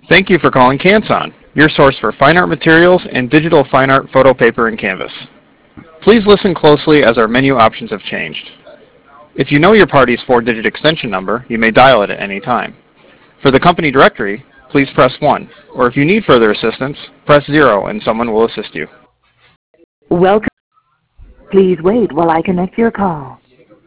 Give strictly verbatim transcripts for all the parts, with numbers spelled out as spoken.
Thank you for calling Canson, your source for fine art materials and digital fine art photo paper and canvas. Please listen closely as our menu options have changed. If you know your party's four-digit extension number, you may dial it at any time. For the company directory, please press one, or if you need further assistance, press zero and someone will assist you. Welcome. Please wait while I connect your call.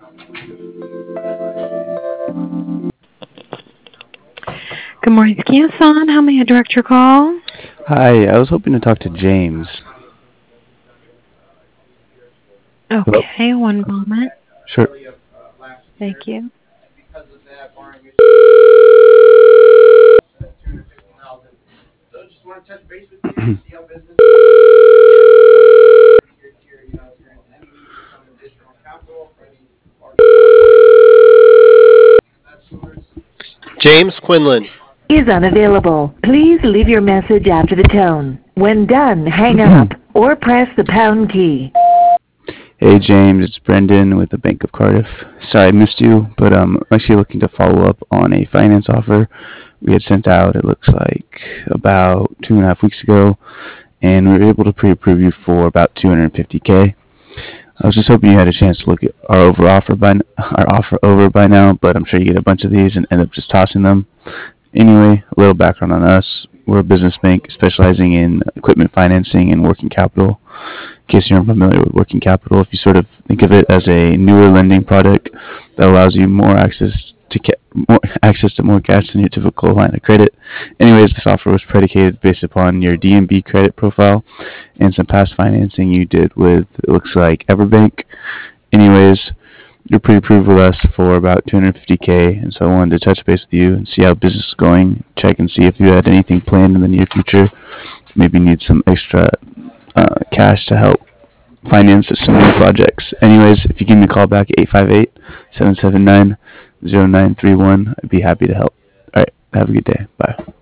Good morning, Canson. How may I direct your call? Hi, I was hoping to talk to James. Hello? Okay, one moment. Sure. Thank you. James Quinlan Is unavailable. Please leave your message after the tone. When done, hang up or press the pound key. Hey James, it's Brendan with the Bank of Cardiff. Sorry I missed you, but um, I'm actually looking to follow up on a finance offer we had sent out, it looks like, about two and a half weeks ago, and we were able to pre-approve you for about two hundred fifty K. I was just hoping you had a chance to look at our over offer by our offer over by now, but I'm sure you get a bunch of these and end up just tossing them. Anyway, a little background on us. We're a business bank specializing in equipment financing and working capital. In case you're unfamiliar with working capital, if you sort of think of it as a newer lending product that allows you more access to ca- more access to more cash than your typical line of credit. Anyways, this offer was predicated based upon your D M B credit profile and some past financing you did with, it looks like, Everbank. Anyways, you're pre-approved with us for about two hundred fifty K, and so I wanted to touch base with you and see how business is going, check and see if you had anything planned in the near future, maybe need some extra uh, cash to help finance some new projects. Anyways, if you give me a call back at eight five eight, seven seven nine, zero nine three one, I'd be happy to help. Alright, have a good day. Bye.